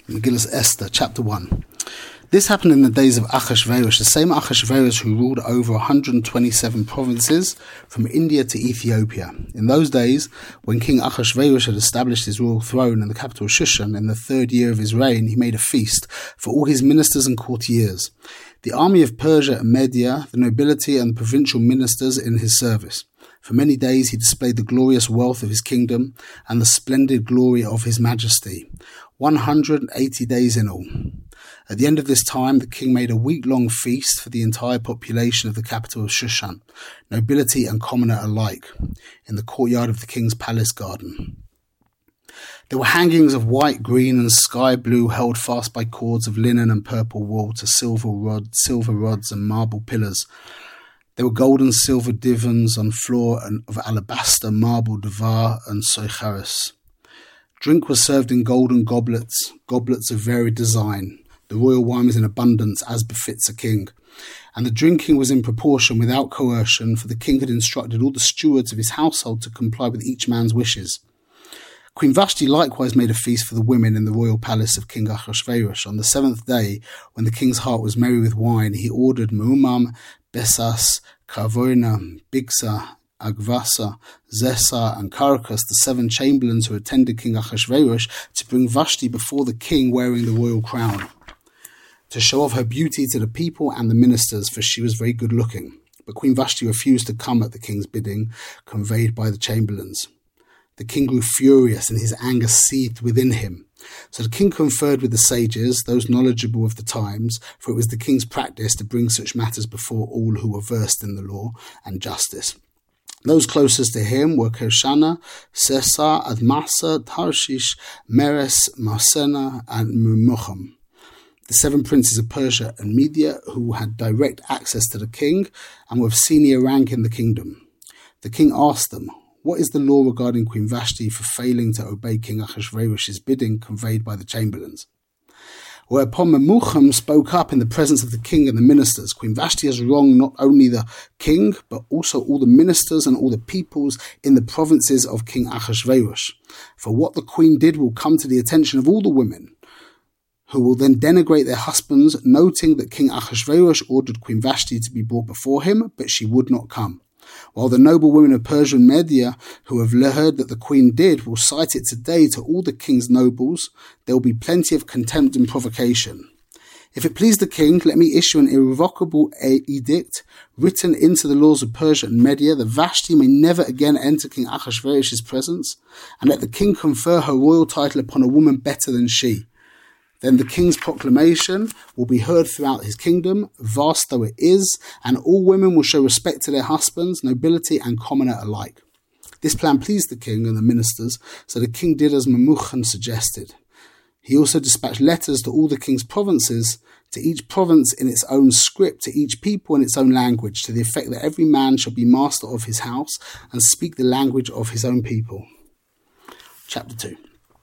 Megillah Esther, chapter 1. This happened in the days of Achashverosh, the same Achashverosh who ruled over 127 provinces from India to Ethiopia. In those days, when King Achashverosh had established his royal throne in the capital Shushan in the 3rd year of his reign, he made a feast for all his ministers and courtiers, the army of Persia and Media, the nobility and the provincial ministers in his service. For many days he displayed the glorious wealth of his kingdom and the splendid glory of his majesty. 180 days in all. At the end of this time, the king made a week-long feast for the entire population of the capital of Shushan, nobility and commoner alike, in the courtyard of the king's palace garden. There were hangings of white, green, and sky blue held fast by cords of linen and purple wool to silver rods and marble pillars. There were gold and silver divans on floor of alabaster, marble, davar, and soicharis. Drink was served in golden goblets of varied design. The royal wine was in abundance, as befits a king. And the drinking was in proportion, without coercion, for the king had instructed all the stewards of his household to comply with each man's wishes. Queen Vashti likewise made a feast for the women in the royal palace of King Achashverosh. On the 7th day, when the king's heart was merry with wine, he ordered Meumam, Besas, Karvoina, Bigsa, Agvasa, Zesa, and Caracas, the 7 chamberlains who attended King Achashverosh, to bring Vashti before the king wearing the royal crown, to show off her beauty to the people and the ministers, for she was very good looking. But Queen Vashti refused to come at the king's bidding, conveyed by the chamberlains. The king grew furious, and his anger seethed within him. So the king conferred with the sages, those knowledgeable of the times, for it was the king's practice to bring such matters before all who were versed in the law and justice. Those closest to him were Kershana, Sesa, Admasa, Tarshish, Meres, Marsena, and Memucham, the 7 princes of Persia and Media, who had direct access to the king and were of senior rank in the kingdom. The king asked them, "What is the law regarding Queen Vashti for failing to obey King Achashverosh's bidding conveyed by the chamberlains?" Whereupon Memucham spoke up in the presence of the king and the ministers. "Queen Vashti has wronged not only the king, but also all the ministers and all the peoples in the provinces of King Achashverosh. For what the queen did will come to the attention of all the women, who will then denigrate their husbands, noting that King Achashverosh ordered Queen Vashti to be brought before him, but she would not come. While the noble women of Persia and Media, who have heard that the queen did, will cite it today to all the king's nobles, there will be plenty of contempt and provocation. If it please the king, let me issue an irrevocable edict written into the laws of Persia and Media that Vashti may never again enter King Achashverosh's presence, and let the king confer her royal title upon a woman better than she. Then the king's proclamation will be heard throughout his kingdom, vast though it is, and all women will show respect to their husbands, nobility and commoner alike." This plan pleased the king and the ministers, so the king did as Memucham suggested. He also dispatched letters to all the king's provinces, to each province in its own script, to each people in its own language, to the effect that every man shall be master of his house and speak the language of his own people. Chapter 2.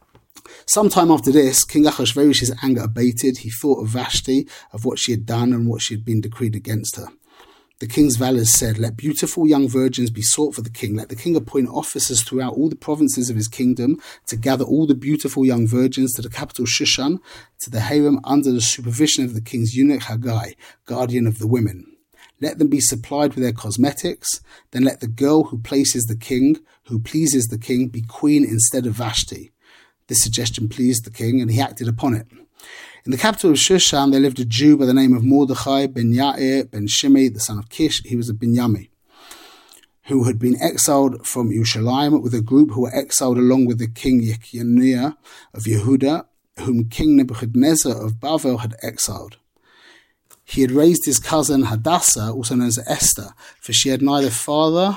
Sometime after this, King Achashverosh's anger abated. He thought of Vashti, of what she had done and what she had been decreed against her. The king's valets said, "Let beautiful young virgins be sought for the king. Let the king appoint officers throughout all the provinces of his kingdom to gather all the beautiful young virgins to the capital Shushan, to the harem under the supervision of the king's eunuch Haggai, guardian of the women. Let them be supplied with their cosmetics. Then let the girl who pleases the king, be queen instead of Vashti." This suggestion pleased the king, and he acted upon it. In the capital of Shushan, there lived a Jew by the name of Mordechai ben Yair ben Shimei, the son of Kish. He was a Binyami, who had been exiled from Yerushalayim with a group who were exiled along with the king Yekoniah of Yehuda, whom King Nebuchadnezzar of Bavel had exiled. He had raised his cousin Hadassah, also known as Esther, for she had neither father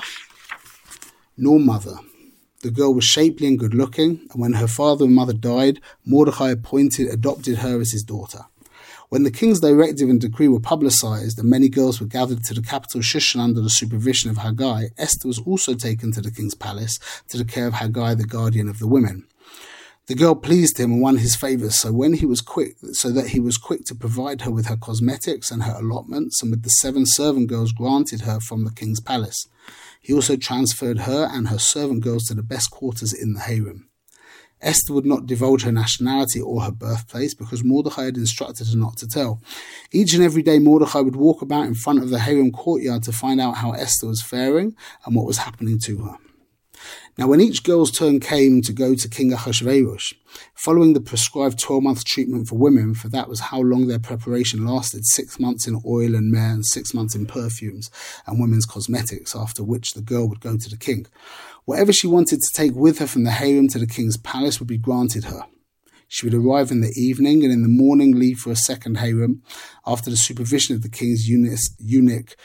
nor mother. The girl was shapely and good-looking, and when her father and mother died, Mordechai adopted her as his daughter. When the king's directive and decree were publicized, and many girls were gathered to the capital Shushan under the supervision of Haggai, Esther was also taken to the king's palace to the care of Haggai, the guardian of the women. The girl pleased him and won his favors, so that he was quick to provide her with her cosmetics and her allotments, and with the 7 servant girls granted her from the king's palace. He also transferred her and her servant girls to the best quarters in the harem. Esther would not divulge her nationality or her birthplace because Mordechai had instructed her not to tell. Each and every day Mordechai would walk about in front of the harem courtyard to find out how Esther was faring and what was happening to her. Now, when each girl's turn came to go to King Ahasuerus, following the prescribed 12-month treatment for women, for that was how long their preparation lasted, 6 months in oil and myrrh and 6 months in perfumes and women's cosmetics, after which the girl would go to the king. Whatever she wanted to take with her from the harem to the king's palace would be granted her. She would arrive in the evening and in the morning leave for a second harem after the supervision of the king's eunuch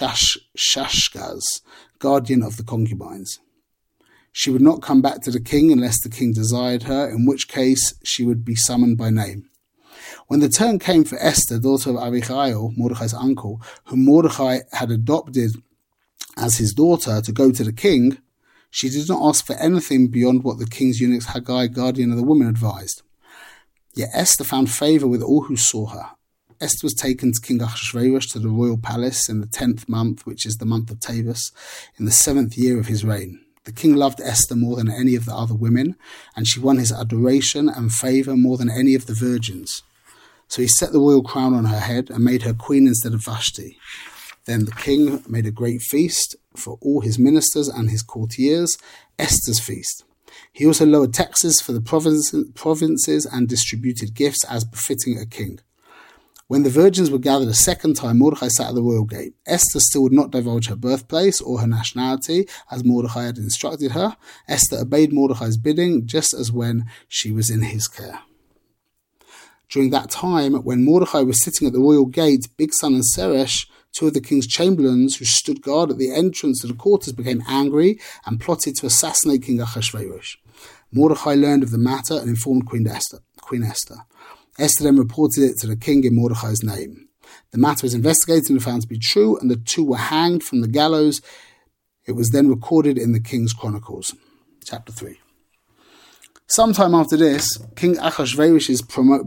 Shashgaz, guardian of the concubines. She would not come back to the king unless the king desired her, in which case she would be summoned by name. When the turn came for Esther, daughter of Abihail, Mordechai's uncle, whom Mordechai had adopted as his daughter, to go to the king, she did not ask for anything beyond what the king's eunuch Haggai, guardian of the woman, advised. Yet Esther found favour with all who saw her. Esther was taken to King Ahasuerus to the royal palace in the 10th month, which is the month of Tavis, in the 7th year of his reign. The king loved Esther more than any of the other women, and she won his adoration and favour more than any of the virgins. So he set the royal crown on her head and made her queen instead of Vashti. Then the king made a great feast for all his ministers and his courtiers, Esther's feast. He also lowered taxes for the provinces and distributed gifts as befitting a king. When the virgins were gathered a second time, Mordechai sat at the royal gate. Esther still would not divulge her birthplace or her nationality, as Mordechai had instructed her. Esther obeyed Mordechai's bidding, just as when she was in his care. During that time, when Mordechai was sitting at the royal gate, Bigsan and Seresh, two of the king's chamberlains who stood guard at the entrance to the quarters, became angry and plotted to assassinate King Ahasuerus. Mordechai learned of the matter and informed Queen Esther. Esther then reported it to the king in Mordechai's name. The matter was investigated and found to be true, and the two were hanged from the gallows. It was then recorded in the King's Chronicles. Chapter 3. Sometime after this, King Ahasuerus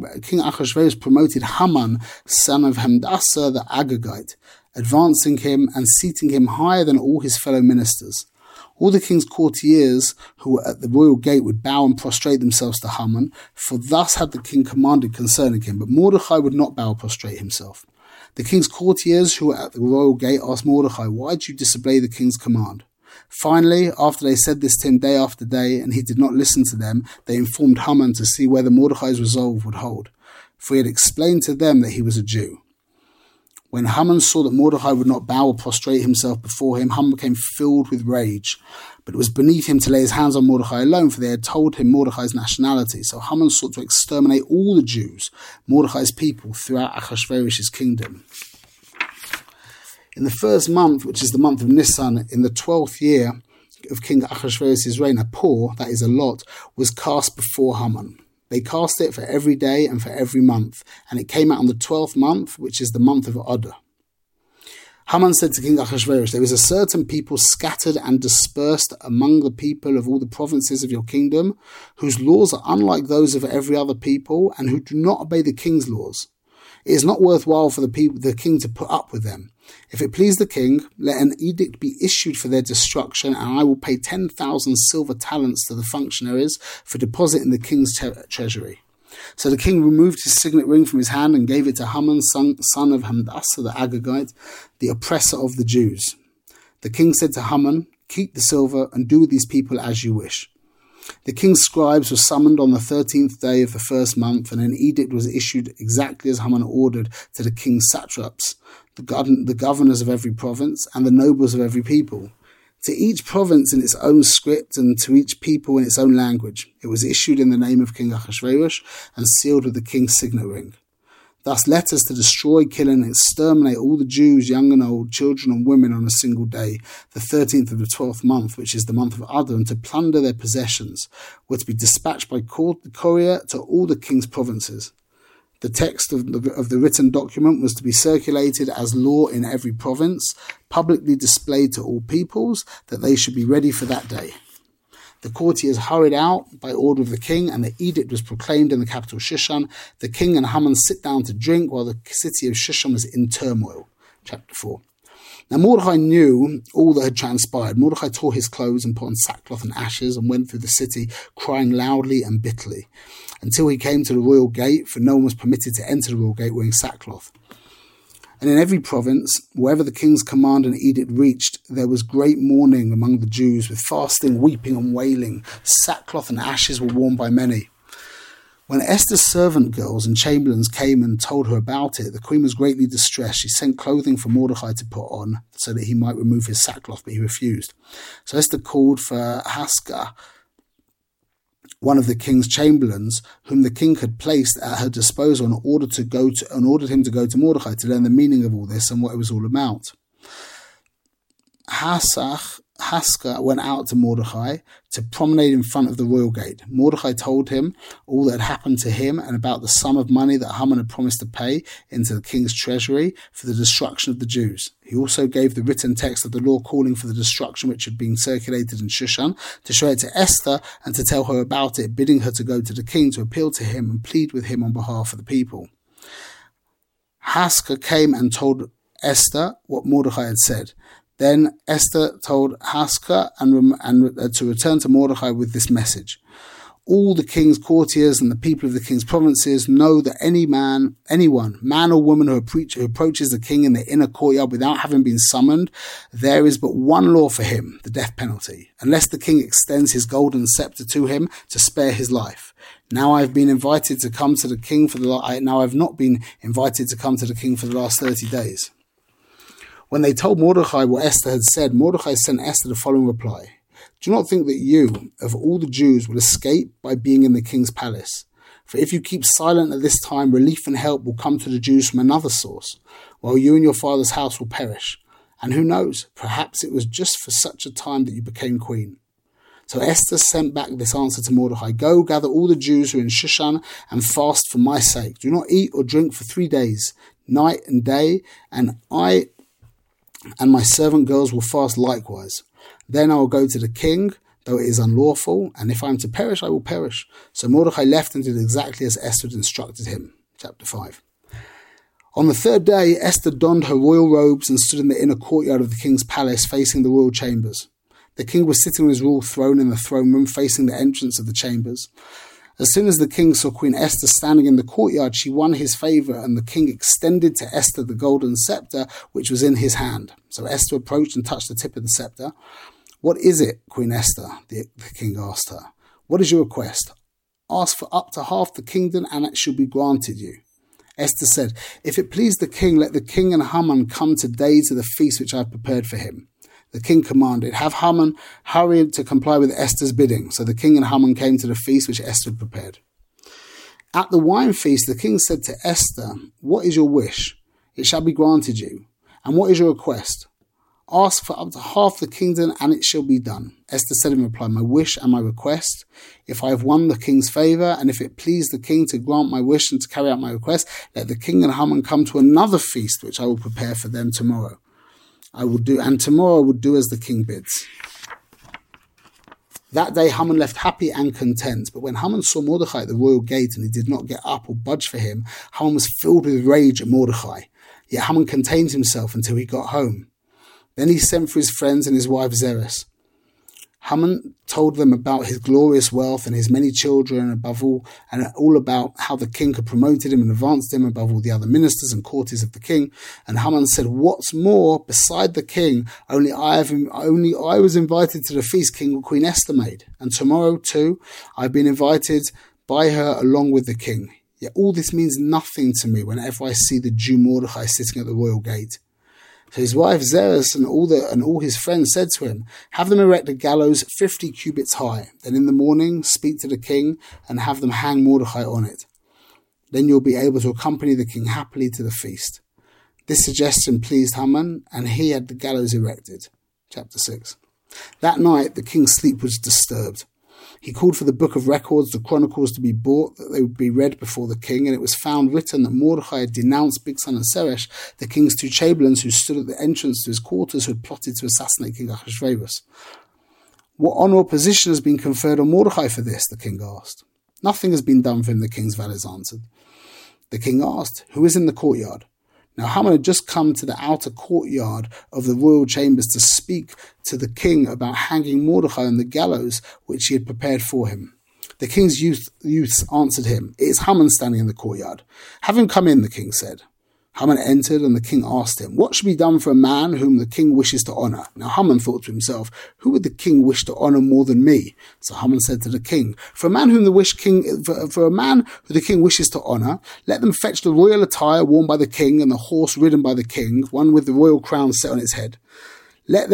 promoted Haman, son of Hamdassa the Agagite, advancing him and seating him higher than all his fellow ministers. All the king's courtiers who were at the royal gate would bow and prostrate themselves to Haman, for thus had the king commanded concerning him. But Mordechai would not bow or prostrate himself. The king's courtiers who were at the royal gate asked Mordechai, "Why do you disobey the king's command?" Finally, after they said this to him day after day, and he did not listen to them, they informed Haman to see whether Mordechai's resolve would hold, for he had explained to them that he was a Jew. When Haman saw that Mordechai would not bow or prostrate himself before him, Haman became filled with rage. But it was beneath him to lay his hands on Mordechai alone, for they had told him Mordechai's nationality. So Haman sought to exterminate all the Jews, Mordechai's people, throughout Ahasuerus' kingdom. In the first month, which is the month of Nisan, in the 12th year of King Ahasuerus' reign, a pur, that is a lot, was cast before Haman. They cast it for every day and for every month, and it came out on the 12th month, which is the month of Adar. Haman said to King Ahasuerus, "There is a certain people scattered and dispersed among the people of all the provinces of your kingdom, whose laws are unlike those of every other people, and who do not obey the king's laws. It is not worthwhile for the king to put up with them. If it please the king, let an edict be issued for their destruction, and I will pay 10,000 silver talents to the functionaries for deposit in the king's treasury." So the king removed his signet ring from his hand and gave it to Haman, son of Hamdassa the Agagite, the oppressor of the Jews. The king said to Haman, "Keep the silver and do with these people as you wish." The king's scribes were summoned on the 13th day of the first month, and an edict was issued exactly as Haman ordered to the king's satraps, the governors of every province, and the nobles of every people. To each province in its own script, and to each people in its own language. It was issued in the name of King Ahasuerus, and sealed with the king's signet ring. Thus letters to destroy, kill, and exterminate all the Jews, young and old, children and women on a single day, the 13th of the 12th month, which is the month of Adar, and to plunder their possessions, were to be dispatched by courier to all the king's provinces. The text of the written document was to be circulated as law in every province, publicly displayed to all peoples, that they should be ready for that day. The courtiers hurried out by order of the king, and the edict was proclaimed in the capital Shushan. The king and Haman sit down to drink while the city of Shushan was in turmoil. Chapter 4. Now Mordecai knew all that had transpired. Mordecai tore his clothes and put on sackcloth and ashes and went through the city crying loudly and bitterly until he came to the royal gate, for no one was permitted to enter the royal gate wearing sackcloth. And in every province, wherever the king's command and edict reached, there was great mourning among the Jews, with fasting, weeping and wailing. Sackcloth and ashes were worn by many. When Esther's servant girls and chamberlains came and told her about it, the queen was greatly distressed. She sent clothing for Mordecai to put on so that he might remove his sackcloth, but he refused. So Esther called for Haskah, one of the king's chamberlains, whom the king had placed at her disposal, and ordered him to go to Mordecai to learn the meaning of all this and what it was all about. Haskah went out to Mordecai to promenade in front of the royal gate. Mordecai told him all that had happened to him and about the sum of money that Haman had promised to pay into the king's treasury for the destruction of the Jews. He also gave the written text of the law calling for the destruction which had been circulated in Shushan to show it to Esther and to tell her about it, bidding her to go to the king to appeal to him and plead with him on behalf of the people. Haskah came and told Esther what Mordecai had said. Then Esther told Haskah to return to Mordecai with this message. All the king's courtiers and the people of the king's provinces know that anyone, man or woman who approaches the king in the inner courtyard without having been summoned, there is but one law for him, the death penalty, unless the king extends his golden scepter to him to spare his life. Now I've been invited to come to the king I've not been invited to come to the king for the last 30 days. When they told Mordecai what Esther had said, Mordecai sent Esther the following reply. Do not think that you, of all the Jews, will escape by being in the king's palace. For if you keep silent at this time, relief and help will come to the Jews from another source, while you and your father's house will perish. And who knows, perhaps it was just for such a time that you became queen. So Esther sent back this answer to Mordecai. Go, gather all the Jews who are in Shushan and fast for my sake. Do not eat or drink for 3 days, night and day, and I and my servant girls will fast likewise. Then I will go to the king, though it is unlawful, and if I am to perish, I will perish. So Mordecai left and did exactly as Esther had instructed him. Chapter 5. On the 3rd day, Esther donned her royal robes and stood in the inner courtyard of the king's palace, facing the royal chambers. The king was sitting on his royal throne in the throne room, facing the entrance of the chambers. As soon as the king saw Queen Esther standing in the courtyard, she won his favour, and the king extended to Esther the golden scepter which was in his hand. So Esther approached and touched the tip of the scepter. What is it, Queen Esther? The king asked her. What is your request? Ask for up to half the kingdom, and it shall be granted you. Esther said, If it please the king, let the king and Haman come today to the feast which I have prepared for him. The king commanded, have Haman hurry to comply with Esther's bidding. So the king and Haman came to the feast which Esther had prepared. At the wine feast, the king said to Esther, What is your wish? It shall be granted you. And what is your request? Ask for up to half the kingdom, and it shall be done. Esther said in reply, My wish and my request, if I have won the king's favour, and if it please the king to grant my wish and to carry out my request, let the king and Haman come to another feast which I will prepare for them tomorrow. Tomorrow I will do as the king bids. That day Haman left happy and content, but when Haman saw Mordecai at the royal gate and he did not get up or budge for him, Haman was filled with rage at Mordecai. Yet Haman contained himself until he got home. Then he sent for his friends and his wife Zeresh. Haman told them about his glorious wealth and his many children, and all about how the king had promoted him and advanced him above all the other ministers and courtiers of the king. And Haman said, What's more, beside the king, only I was invited to the feast Queen Esther made, and tomorrow too I've been invited by her along with the king. Yet all this means nothing to me whenever I see the Jew Mordecai sitting at the royal gate. So his wife Zeresh and all his friends said to him, Have them erect a gallows 50 cubits high. Then in the morning speak to the king and have them hang Mordecai on it. Then you'll be able to accompany the king happily to the feast. This suggestion pleased Haman, and he had the gallows erected. Chapter 6. That night the king's sleep was disturbed. He called for the book of records, the chronicles, to be brought, that they would be read before the king, and it was found written that Mordecai had denounced Bigsan and Zeresh, the king's 2 chamberlains who stood at the entrance to his quarters, who had plotted to assassinate King Ahasuerus. What honour or position has been conferred on Mordecai for this? The king asked. Nothing has been done for him, the king's valets answered. The king asked, Who is in the courtyard? Now Haman had just come to the outer courtyard of the royal chambers to speak to the king about hanging Mordecai on the gallows which he had prepared for him. The king's youths answered him, "It is Haman standing in the courtyard." "Have him come in," the king said. Haman entered, and the king asked him, "What should be done for a man whom the king wishes to honor?" Now Haman thought to himself, "Who would the king wish to honor more than me?" So Haman said to the king, For a man who the king wishes to honor, let them fetch the royal attire worn by the king and the horse ridden by the king, one with the royal crown set on its head. Let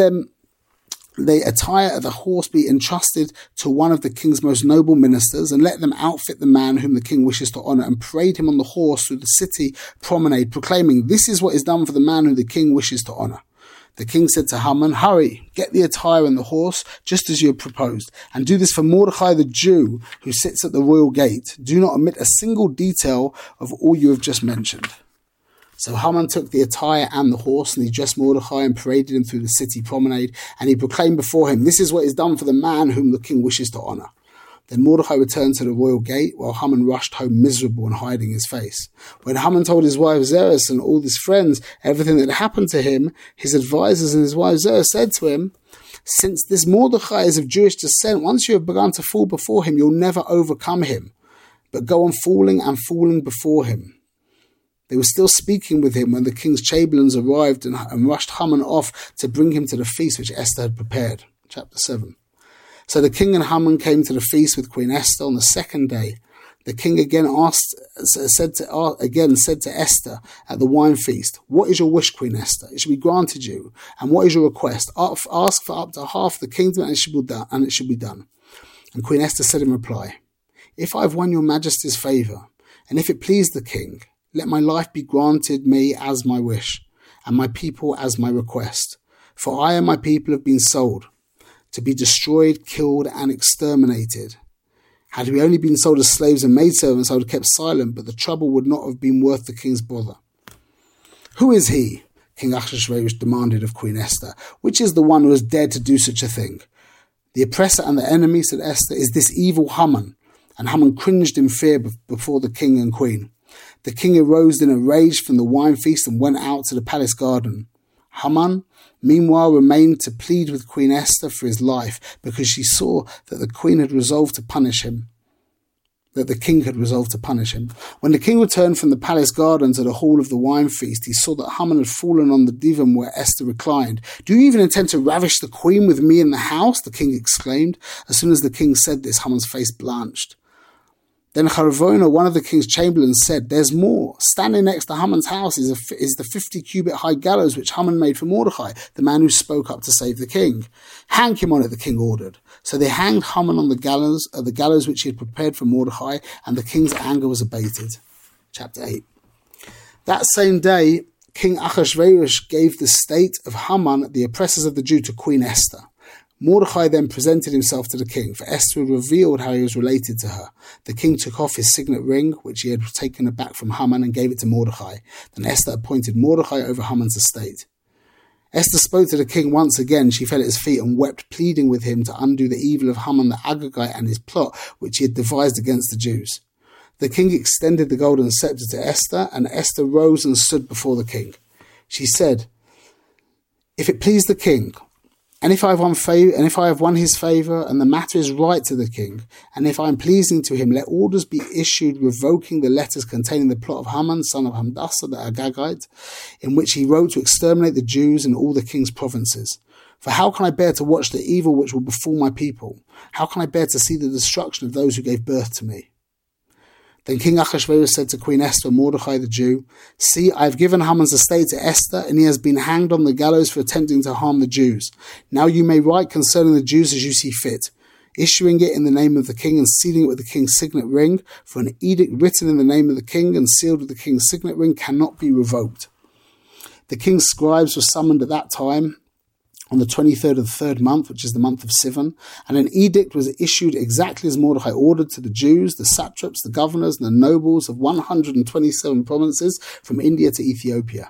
the attire of the horse be entrusted to one of the king's most noble ministers, and let them outfit the man whom the king wishes to honor and parade him on the horse through the city promenade, proclaiming, "This is what is done for the man whom the king wishes to honor." The king said to Haman, "Hurry, get the attire and the horse, just as you have proposed, and do this for Mordecai the Jew, who sits at the royal gate. Do not omit a single detail of all you have just mentioned." So Haman took the attire and the horse, and he dressed Mordecai and paraded him through the city promenade, and he proclaimed before him, "This is what is done for the man whom the king wishes to honor." Then Mordecai returned to the royal gate, while Haman rushed home miserable and hiding his face. When Haman told his wife Zeresh and all his friends everything that had happened to him, his advisors and his wife Zeresh said to him, "Since this Mordecai is of Jewish descent, once you have begun to fall before him, you'll never overcome him, but go on falling and falling before him." They were still speaking with him when the king's chamberlains arrived and rushed Haman off to bring him to the feast which Esther had prepared. Chapter 7. So the king and Haman came to the feast with Queen Esther on the second day. The king again said to Esther at the wine feast, "What is your wish, Queen Esther? It shall be granted you. And what is your request? Ask for up to half the kingdom, and it shall be done." And Queen Esther said in reply, "If I have won your majesty's favour, and if it please the king, let my life be granted me as my wish, and my people as my request. For I and my people have been sold, to be destroyed, killed, and exterminated. Had we only been sold as slaves and maidservants, I would have kept silent, but the trouble would not have been worth the king's bother." "Who is he?" King Ahasuerus demanded of Queen Esther. "Which is the one who has dared to do such a thing?" "The oppressor and the enemy," said Esther, "is this evil Haman." And Haman cringed in fear before the king and queen. The king arose in a rage from the wine feast and went out to the palace garden. Haman, meanwhile, remained to plead with Queen Esther for his life, because she saw that the king had resolved to punish him. When the king returned from the palace garden to the hall of the wine feast, he saw that Haman had fallen on the divan where Esther reclined. "Do you even intend to ravish the queen with me in the house?" the king exclaimed. As soon as the king said this, Haman's face blanched. Then Charavona, one of the king's chamberlains, said, "There's more. Standing next to Haman's house is the 50-cubit high gallows which Haman made for Mordecai, the man who spoke up to save the king. Hang him on it," the king ordered. So they hanged Haman on the gallows which he had prepared for Mordecai, and the king's anger was abated. Chapter 8. That same day, King Ahasuerus gave the state of Haman, the oppressors of the Jew, to Queen Esther. Mordecai then presented himself to the king, for Esther had revealed how he was related to her. The king took off his signet ring, which he had taken back from Haman, and gave it to Mordecai. Then Esther appointed Mordecai over Haman's estate. Esther spoke to the king once again. She fell at his feet and wept, pleading with him to undo the evil of Haman the Agagite and his plot, which he had devised against the Jews. The king extended the golden scepter to Esther, and Esther rose and stood before the king. She said, "If it please the king, and if I have won his favour, and the matter is right to the king, and if I am pleasing to him, let orders be issued revoking the letters containing the plot of Haman, son of Hamdassa the Agagite, in which he wrote to exterminate the Jews in all the king's provinces. For how can I bear to watch the evil which will befall my people? How can I bear to see the destruction of those who gave birth to me?" Then King Ahasuerus said to Queen Esther and Mordecai the Jew, "See, I have given Haman's estate to Esther, and he has been hanged on the gallows for attempting to harm the Jews. Now you may write concerning the Jews as you see fit, issuing it in the name of the king and sealing it with the king's signet ring, for an edict written in the name of the king and sealed with the king's signet ring cannot be revoked." The king's scribes were summoned at that time, on the 23rd of the third month, which is the month of Sivan, and an edict was issued exactly as Mordecai ordered to the Jews, the satraps, the governors, and the nobles of 127 provinces from India to Ethiopia.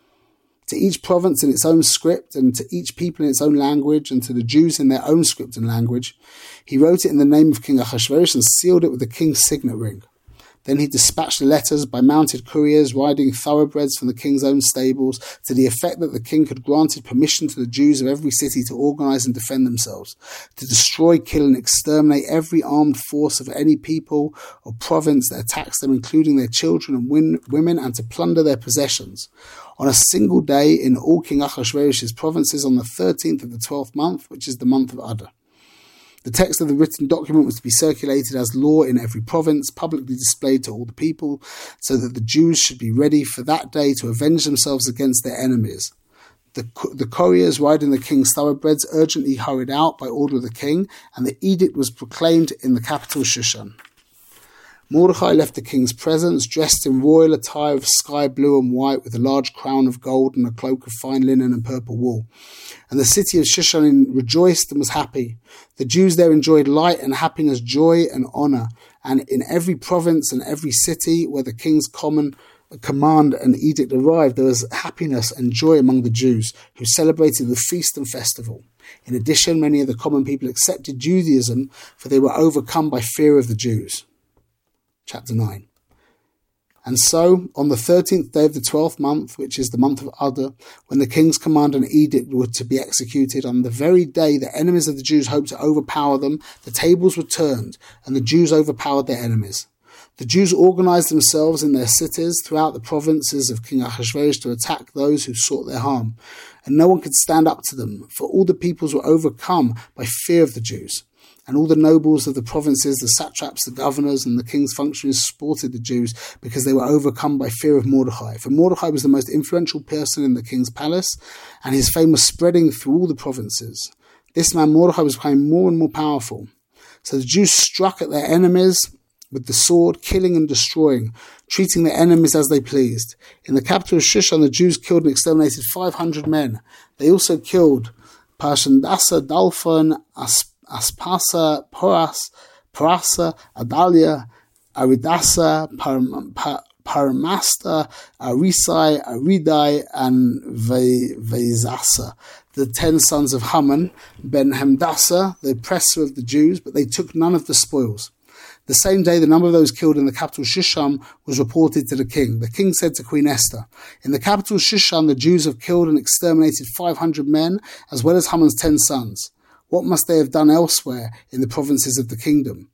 To each province in its own script, and to each people in its own language, and to the Jews in their own script and language. He wrote it in the name of King Ahasuerus and sealed it with the king's signet ring. Then he dispatched letters by mounted couriers riding thoroughbreds from the king's own stables to the effect that the king had granted permission to the Jews of every city to organize and defend themselves, to destroy, kill, and exterminate every armed force of any people or province that attacks them, including their children and women, and to plunder their possessions. On a single day in all King Ahasuerus's provinces on the 13th of the 12th month, which is the month of Adar. The text of the written document was to be circulated as law in every province, publicly displayed to all the people, so that the Jews should be ready for that day to avenge themselves against their enemies. The couriers riding the king's thoroughbreds urgently hurried out by order of the king, and the edict was proclaimed in the capital Shushan. Mordechai left the king's presence, dressed in royal attire of sky blue and white, with a large crown of gold and a cloak of fine linen and purple wool. And the city of Shushan rejoiced and was happy. The Jews there enjoyed light and happiness, joy and honor. And in every province and every city where the king's command and edict arrived, there was happiness and joy among the Jews, who celebrated the feast and festival. In addition, many of the common people accepted Judaism, for they were overcome by fear of the Jews. Chapter 9. And so, on the 13th day of the 12th month, which is the month of Adar, when the king's command and edict were to be executed, on the very day the enemies of the Jews hoped to overpower them, the tables were turned, and the Jews overpowered their enemies. The Jews organized themselves in their cities throughout the provinces of King Ahasuerus to attack those who sought their harm, and no one could stand up to them, for all the peoples were overcome by fear of the Jews. And all the nobles of the provinces, the satraps, the governors, and the king's functionaries supported the Jews because they were overcome by fear of Mordechai. For Mordechai was the most influential person in the king's palace, and his fame was spreading through all the provinces. This man Mordechai was becoming more and more powerful. So the Jews struck at their enemies with the sword, killing and destroying, treating their enemies as they pleased. In the capital of Shushan, the Jews killed and exterminated 500 men. They also killed Parshandasa, Dalphon, Aspasa, Parasa, Adalia, Aridasa, Paramasta, Arisai, Aridai, and Vezasa, the 10 sons of Haman, Ben Hamdasa, the oppressor of the Jews, but they took none of the spoils. The same day, the number of those killed in the capital Shushan was reported to the king. The king said to Queen Esther, "In the capital Shushan, the Jews have killed and exterminated 500 men, as well as Haman's 10 sons. What must they have done elsewhere in the provinces of the kingdom?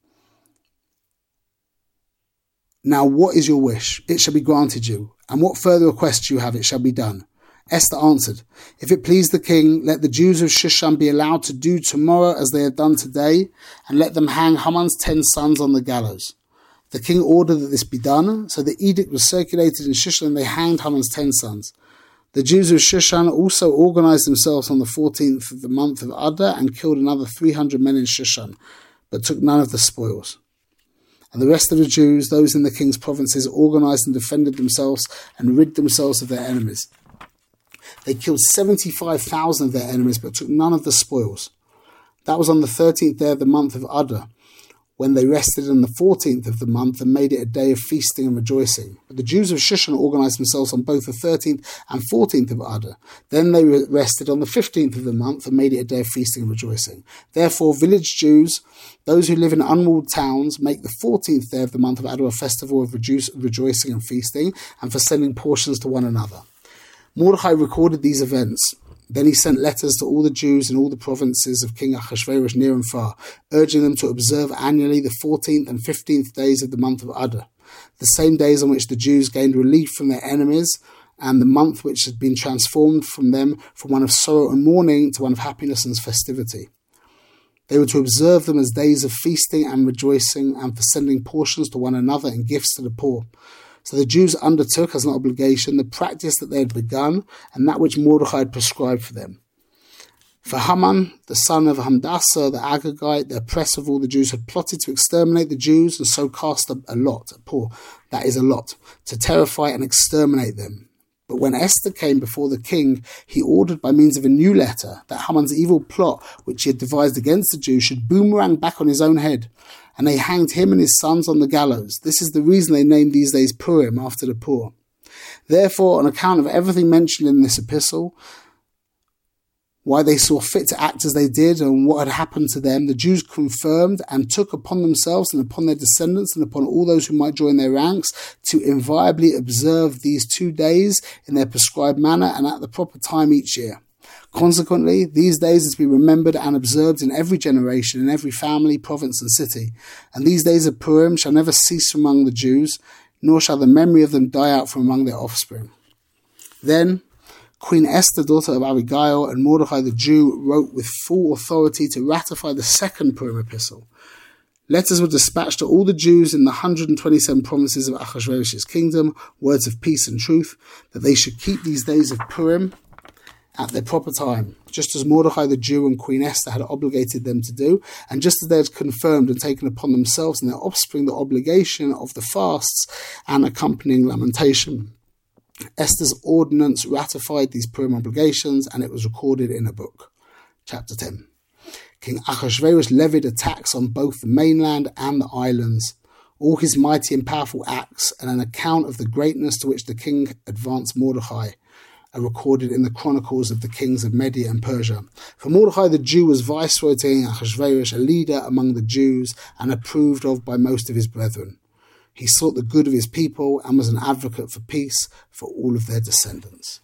Now what is your wish? It shall be granted you. And what further requests you have, it shall be done." Esther answered, "If it please the king, let the Jews of Shushan be allowed to do tomorrow as they have done today, and let them hang Haman's 10 sons on the gallows." The king ordered that this be done, so the edict was circulated in Shushan, and they hanged Haman's 10 sons. The Jews of Shushan also organized themselves on the 14th of the month of Adar and killed another 300 men in Shushan, but took none of the spoils. And the rest of the Jews, those in the king's provinces, organized and defended themselves and rid themselves of their enemies. They killed 75,000 of their enemies, but took none of the spoils. That was on the 13th day of the month of Adar, when they rested on the 14th of the month and made it a day of feasting and rejoicing. But the Jews of Shushan organized themselves on both the 13th and 14th of Adar. Then they rested on the 15th of the month and made it a day of feasting and rejoicing. Therefore, village Jews, those who live in unwalled towns, make the 14th day of the month of Adar a festival of rejoicing and feasting, and for sending portions to one another. Mordechai recorded these events. Then he sent letters to all the Jews in all the provinces of King Ahasuerus near and far, urging them to observe annually the 14th and 15th days of the month of Adar, the same days on which the Jews gained relief from their enemies, and the month which had been transformed from them from one of sorrow and mourning to one of happiness and festivity. They were to observe them as days of feasting and rejoicing, and for sending portions to one another and gifts to the poor. So the Jews undertook as an obligation the practice that they had begun and that which Mordechai had prescribed for them. For Haman, the son of Hamdasa, the Agagite, the oppressor of all the Jews, had plotted to exterminate the Jews and so cast a lot, to terrify and exterminate them. But when Esther came before the king, he ordered by means of a new letter that Haman's evil plot, which he had devised against the Jews, should boomerang back on his own head. And they hanged him and his sons on the gallows. This is the reason they named these days Purim, after the poor. Therefore, on account of everything mentioned in this epistle, why they saw fit to act as they did and what had happened to them, the Jews confirmed and took upon themselves and upon their descendants and upon all those who might join their ranks to inviolably observe these 2 days in their prescribed manner and at the proper time each year. Consequently, these days are to be remembered and observed in every generation, in every family, province and city. And these days of Purim shall never cease from among the Jews, nor shall the memory of them die out from among their offspring. Then Queen Esther, daughter of Abigail, and Mordecai the Jew wrote with full authority to ratify the second Purim epistle. Letters were dispatched to all the Jews in the 127 provinces of Ahasuerus' kingdom, words of peace and truth, that they should keep these days of Purim at their proper time, just as Mordecai the Jew and Queen Esther had obligated them to do, and just as they had confirmed and taken upon themselves and their offspring the obligation of the fasts and accompanying lamentation. Esther's ordinance ratified these Purim obligations, and it was recorded in a book. Chapter 10. King Ahasuerus levied a tax on both the mainland and the islands. All his mighty and powerful acts, and an account of the greatness to which the king advanced Mordecai, are recorded in the chronicles of the kings of Media and Persia. For Mordecai the Jew was viceroy to King Ahasuerus, a leader among the Jews, and approved of by most of his brethren. He sought the good of his people and was an advocate for peace for all of their descendants.